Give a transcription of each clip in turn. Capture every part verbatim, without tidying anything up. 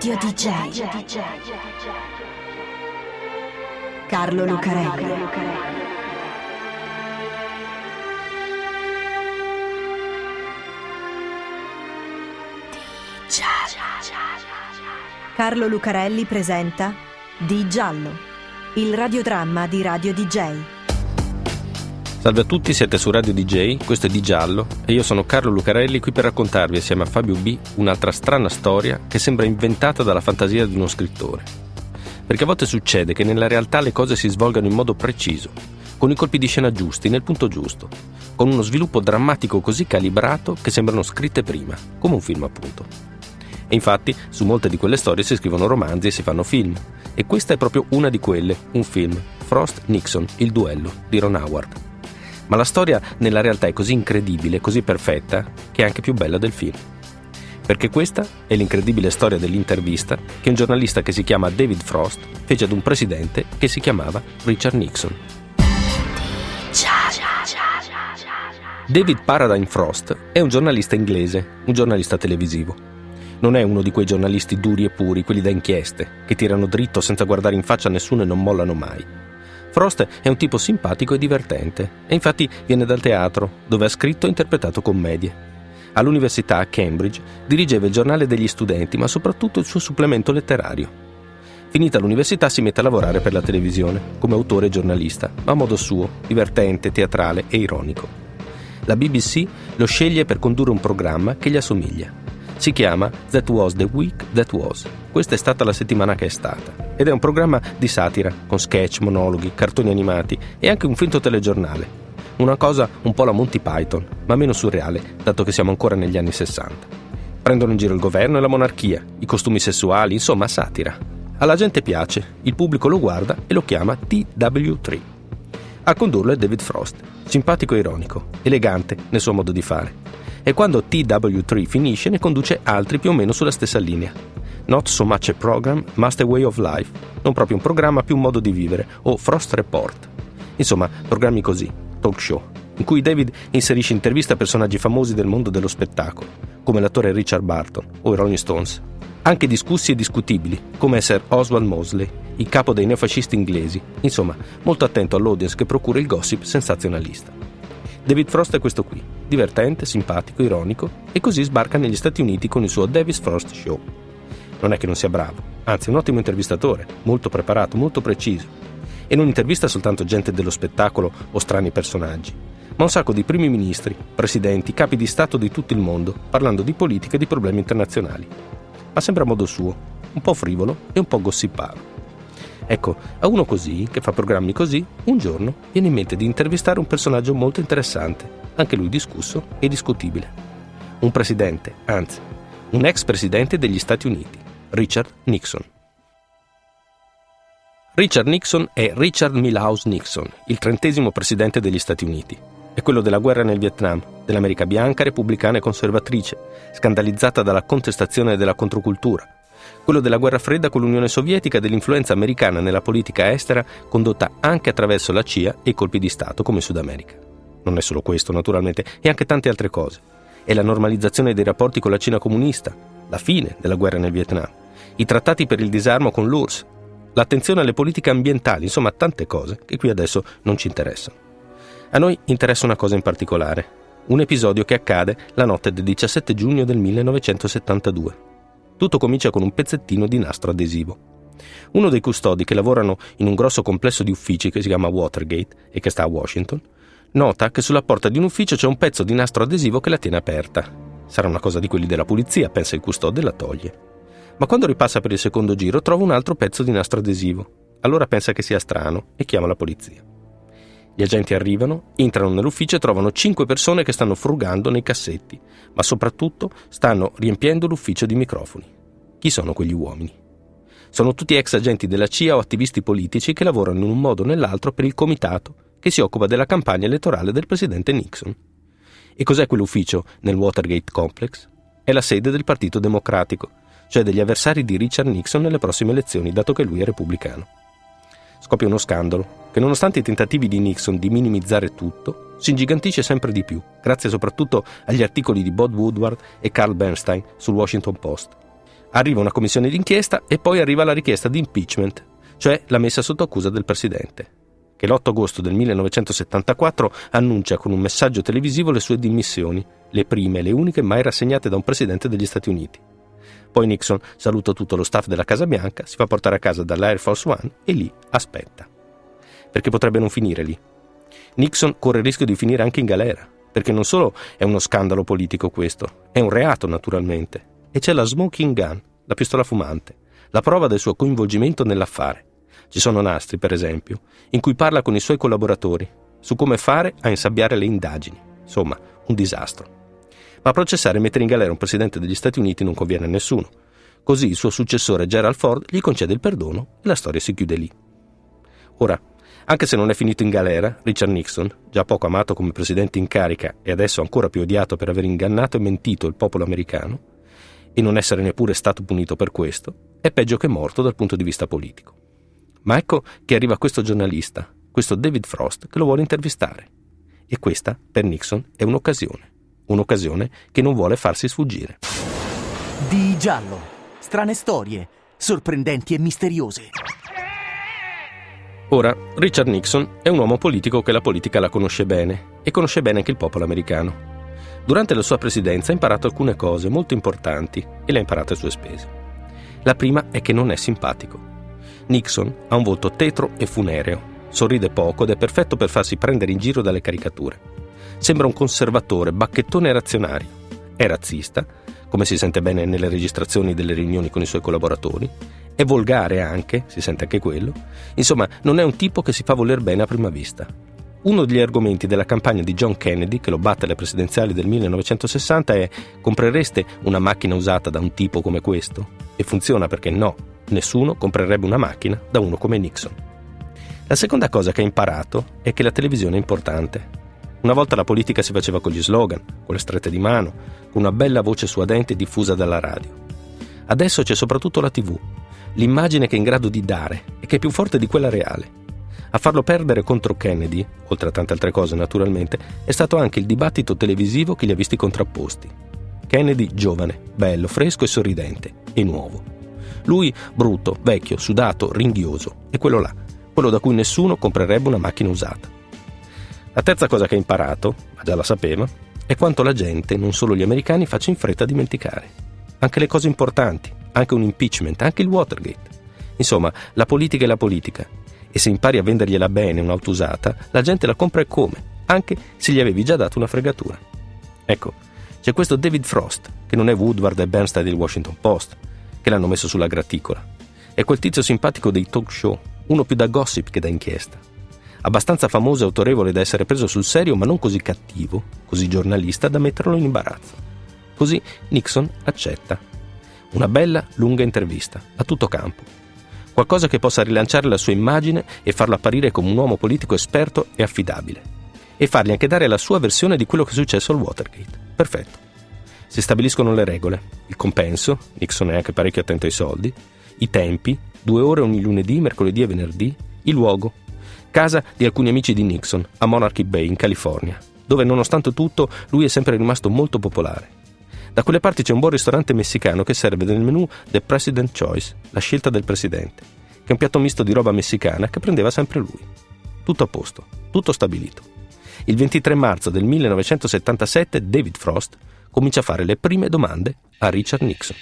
Radio D J Carlo Lucarelli. Carlo Lucarelli presenta Di Giallo, il radiodramma di Radio D J. Salve a tutti, siete su Radio D J, questo è Di Giallo e io sono Carlo Lucarelli qui per raccontarvi assieme a Fabio B un'altra strana storia che sembra inventata dalla fantasia di uno scrittore. Perché a volte succede che nella realtà le cose si svolgano in modo preciso, con i colpi di scena giusti, nel punto giusto, con uno sviluppo drammatico così calibrato che sembrano scritte prima, come un film appunto. E infatti su molte di quelle storie si scrivono romanzi e si fanno film, e questa è proprio una di quelle, un film, Frost-Nixon, il duello, di Ron Howard. Ma la storia nella realtà è così incredibile, così perfetta, che è anche più bella del film. Perché questa è l'incredibile storia dell'intervista che un giornalista che si chiama David Frost fece ad un presidente che si chiamava Richard Nixon. David Paradine Frost è un giornalista inglese, un giornalista televisivo. Non è uno di quei giornalisti duri e puri, quelli da inchieste, che tirano dritto senza guardare in faccia a nessuno e non mollano mai. Frost è un tipo simpatico e divertente, e infatti viene dal teatro, dove ha scritto e interpretato commedie. All'università a Cambridge dirigeva il giornale degli studenti, ma soprattutto il suo supplemento letterario. Finita l'università si mette a lavorare per la televisione, come autore e giornalista, ma a modo suo, divertente, teatrale e ironico. La B B C lo sceglie per condurre un programma che gli assomiglia. Si chiama That Was the Week That Was. Questa è stata la settimana che è stata. Ed è un programma di satira, con sketch, monologhi, cartoni animati e anche un finto telegiornale. Una cosa un po' la Monty Python, ma meno surreale, dato che siamo ancora negli anni sessanta. Prendono in giro il governo e la monarchia, i costumi sessuali, insomma satira. Alla gente piace, il pubblico lo guarda e lo chiama T W tre. A condurlo è David Frost, simpatico e ironico, elegante nel suo modo di fare. E quando T W tre finisce ne conduce altri più o meno sulla stessa linea. Not so much a program, must a way of life. Non proprio un programma, più un modo di vivere, o Frost Report. Insomma, programmi così, talk show, in cui David inserisce interviste a personaggi famosi del mondo dello spettacolo, come l'attore Richard Burton o i Rolling Stones. Anche discussi e discutibili, come Sir Oswald Mosley, il capo dei neofascisti inglesi. Insomma, molto attento all'audience che procura il gossip sensazionalista. David Frost è questo qui, divertente, simpatico, ironico, e così sbarca negli Stati Uniti con il suo David Frost Show. Non è che non sia bravo, anzi è un ottimo intervistatore, molto preparato, molto preciso, e non intervista soltanto gente dello spettacolo o strani personaggi, ma un sacco di primi ministri, presidenti, capi di Stato di tutto il mondo, parlando di politica e di problemi internazionali. Ma sempre a modo suo, un po' frivolo e un po' gossiparo. Ecco, a uno così, che fa programmi così, un giorno viene in mente di intervistare un personaggio molto interessante, anche lui discusso e discutibile. Un presidente, anzi, un ex presidente degli Stati Uniti, Richard Nixon. Richard Nixon è Richard Milhouse Nixon, il trentesimo presidente degli Stati Uniti. È quello della guerra nel Vietnam, dell'America bianca, repubblicana e conservatrice, scandalizzata dalla contestazione e della controcultura. Quello della guerra fredda con l'Unione Sovietica e dell'influenza americana nella politica estera condotta anche attraverso la C I A e i colpi di Stato come in Sud America. Non è solo questo, naturalmente, e anche tante altre cose. È la normalizzazione dei rapporti con la Cina comunista, la fine della guerra nel Vietnam, i trattati per il disarmo con l'U R S S, l'attenzione alle politiche ambientali, insomma tante cose che qui adesso non ci interessano. A noi interessa una cosa in particolare, un episodio che accade la notte del diciassette giugno del millenovecentosettantadue. Tutto comincia con un pezzettino di nastro adesivo. Uno dei custodi che lavorano in un grosso complesso di uffici che si chiama Watergate e che sta a Washington, nota che sulla porta di un ufficio c'è un pezzo di nastro adesivo che la tiene aperta. Sarà una cosa di quelli della polizia, pensa il custode e la toglie. Ma quando ripassa per il secondo giro trova un altro pezzo di nastro adesivo. Allora pensa che sia strano e chiama la polizia. Gli agenti arrivano, entrano nell'ufficio e trovano cinque persone che stanno frugando nei cassetti, ma soprattutto stanno riempiendo l'ufficio di microfoni. Chi sono quegli uomini? Sono tutti ex agenti della C I A o attivisti politici che lavorano in un modo o nell'altro per il comitato che si occupa della campagna elettorale del presidente Nixon. E cos'è quell'ufficio nel Watergate Complex? È la sede del Partito Democratico, cioè degli avversari di Richard Nixon nelle prossime elezioni, dato che lui è repubblicano. Scoppia uno scandalo che, nonostante i tentativi di Nixon di minimizzare tutto, si ingigantisce sempre di più, grazie soprattutto agli articoli di Bob Woodward e Carl Bernstein sul Washington Post. Arriva una commissione d'inchiesta e poi arriva la richiesta di impeachment, cioè la messa sotto accusa del presidente, che l'otto agosto del millenovecentosettantaquattro annuncia con un messaggio televisivo le sue dimissioni, le prime e le uniche mai rassegnate da un presidente degli Stati Uniti. Poi Nixon saluta tutto lo staff della Casa Bianca, si fa portare a casa dall'Air Force One e lì aspetta. Perché potrebbe non finire lì. Nixon corre il rischio di finire anche in galera, perché non solo è uno scandalo politico questo, è un reato naturalmente. E c'è la smoking gun, la pistola fumante, la prova del suo coinvolgimento nell'affare. Ci sono nastri, per esempio, in cui parla con i suoi collaboratori su come fare a insabbiare le indagini. Insomma, un disastro. Ma processare e mettere in galera un presidente degli Stati Uniti non conviene a nessuno. Così il suo successore Gerald Ford gli concede il perdono e la storia si chiude lì. Ora, anche se non è finito in galera, Richard Nixon, già poco amato come presidente in carica e adesso ancora più odiato per aver ingannato e mentito il popolo americano, e non essere neppure stato punito per questo, è peggio che morto dal punto di vista politico. Ma ecco che arriva questo giornalista, questo David Frost, che lo vuole intervistare. E questa, per Nixon, è un'occasione. Un'occasione che non vuole farsi sfuggire. Di giallo. Strane storie, sorprendenti e misteriose. Ora, Richard Nixon è un uomo politico che la politica la conosce bene e conosce bene anche il popolo americano. Durante la sua presidenza ha imparato alcune cose molto importanti e le ha imparate a sue spese. La prima è che non è simpatico. Nixon ha un volto tetro e funereo, sorride poco ed è perfetto per farsi prendere in giro dalle caricature. Sembra un conservatore, bacchettone e reazionario. È razzista, come si sente bene nelle registrazioni delle riunioni con i suoi collaboratori. È volgare anche, si sente anche quello. Insomma, non è un tipo che si fa voler bene a prima vista. Uno degli argomenti della campagna di John Kennedy, che lo batte alle presidenziali del millenovecentosessanta, è: comprereste una macchina usata da un tipo come questo? E funziona perché no, nessuno comprerebbe una macchina da uno come Nixon. La seconda cosa che ha imparato è che la televisione è importante. Una volta la politica si faceva con gli slogan, con le strette di mano, con una bella voce suadente diffusa dalla radio. Adesso c'è soprattutto la tivù, l'immagine che è in grado di dare e che è più forte di quella reale. A farlo perdere contro Kennedy, oltre a tante altre cose naturalmente, è stato anche il dibattito televisivo che li ha visti contrapposti. Kennedy giovane, bello, fresco e sorridente, e nuovo. Lui brutto, vecchio, sudato, ringhioso, e quello là, quello da cui nessuno comprerebbe una macchina usata. La terza cosa che ha imparato, ma già la sapeva, è quanto la gente, non solo gli americani, faccia in fretta a dimenticare. Anche le cose importanti, anche un impeachment, anche il Watergate. Insomma, la politica è la politica. E se impari a vendergliela bene un'auto usata, la gente la compra e come, anche se gli avevi già dato una fregatura. Ecco, c'è questo David Frost, che non è Woodward e Bernstein del Washington Post, che l'hanno messo sulla graticola. È quel tizio simpatico dei talk show, uno più da gossip che da inchiesta. Abbastanza famoso e autorevole da essere preso sul serio, ma non così cattivo, così giornalista da metterlo in imbarazzo. Così Nixon accetta. Una bella, lunga intervista, a tutto campo. Qualcosa che possa rilanciare la sua immagine e farlo apparire come un uomo politico esperto e affidabile. E fargli anche dare la sua versione di quello che è successo al Watergate. Perfetto. Si stabiliscono le regole, il compenso, Nixon è anche parecchio attento ai soldi, i tempi, due ore ogni lunedì, mercoledì e venerdì, il luogo, casa di alcuni amici di Nixon, a Monarchy Bay, in California, dove nonostante tutto lui è sempre rimasto molto popolare. Da quelle parti c'è un buon ristorante messicano che serve nel menù The President Choice, la scelta del presidente, che è un piatto misto di roba messicana che prendeva sempre lui. Tutto a posto, tutto stabilito. Il ventitré marzo del millenovecentosettantasette David Frost comincia a fare le prime domande a Richard Nixon.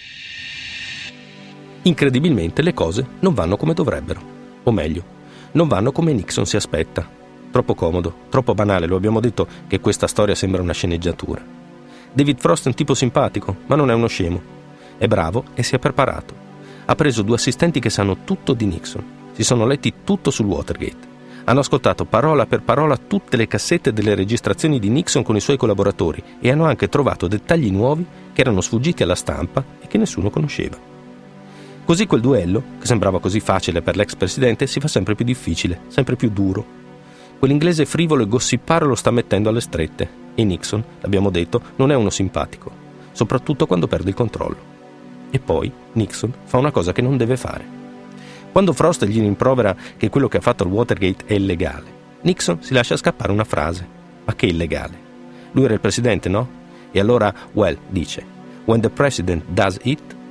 Incredibilmente le cose non vanno come dovrebbero, o meglio, non vanno come Nixon si aspetta. Troppo comodo, troppo banale, lo abbiamo detto che questa storia sembra una sceneggiatura. David Frost è un tipo simpatico, ma non è uno scemo. È bravo e si è preparato. Ha preso due assistenti che sanno tutto di Nixon. Si sono letti tutto sul Watergate. Hanno ascoltato parola per parola tutte le cassette delle registrazioni di Nixon con i suoi collaboratori e hanno anche trovato dettagli nuovi che erano sfuggiti alla stampa e che nessuno conosceva. Così quel duello, che sembrava così facile per l'ex presidente, si fa sempre più difficile, sempre più duro. Quell'inglese frivolo e gossiparo lo sta mettendo alle strette e Nixon, l'abbiamo detto, non è uno simpatico, soprattutto quando perde il controllo. E poi Nixon fa una cosa che non deve fare. Quando Frost gli rimprovera che quello che ha fatto al Watergate è illegale, Nixon si lascia scappare una frase. Ma che illegale? Lui era il presidente, no? E allora, well, dice, when the president does it,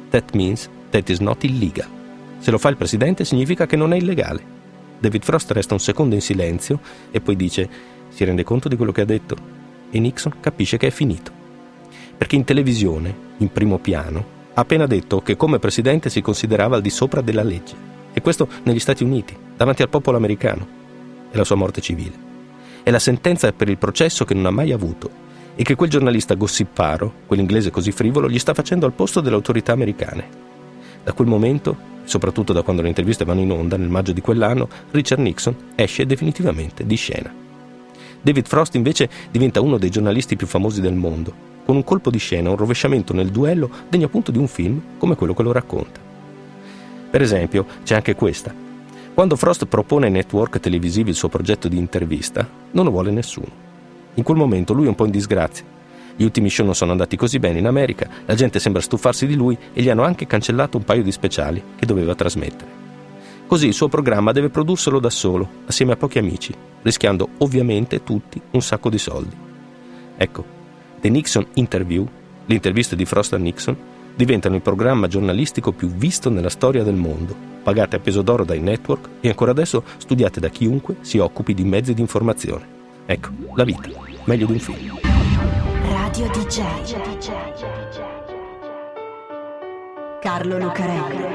That means that is not illegal. Se lo fa il presidente significa che non è illegale. David Frost resta un secondo in silenzio e poi dice: si rende conto di quello che ha detto? E Nixon capisce che è finito. Perché in televisione, in primo piano, ha appena detto che come presidente si considerava al di sopra della legge. E questo negli Stati Uniti, davanti al popolo americano. È la sua morte civile. È la sentenza per il processo che non ha mai avuto e che quel giornalista gossiparo, quell'inglese così frivolo, gli sta facendo al posto delle autorità americane. Da quel momento, soprattutto da quando le interviste vanno in onda nel maggio di quell'anno, Richard Nixon esce definitivamente di scena. David Frost invece diventa uno dei giornalisti più famosi del mondo, con un colpo di scena, un rovesciamento nel duello degno appunto di un film come quello che lo racconta. Per esempio, c'è anche questa. Quando Frost propone ai network televisivi il suo progetto di intervista, non lo vuole nessuno. In quel momento lui è un po' in disgrazia. Gli ultimi show non sono andati così bene in America, la gente sembra stufarsi di lui e gli hanno anche cancellato un paio di speciali che doveva trasmettere. Così il suo programma deve produrselo da solo, assieme a pochi amici, rischiando ovviamente tutti un sacco di soldi. Ecco, The Nixon Interview, le interviste di Frost a Nixon, diventano il programma giornalistico più visto nella storia del mondo, pagate a peso d'oro dai network e ancora adesso studiate da chiunque si occupi di mezzi di informazione. Ecco, la vita, meglio di un film. Radio D J Carlo Lucarelli.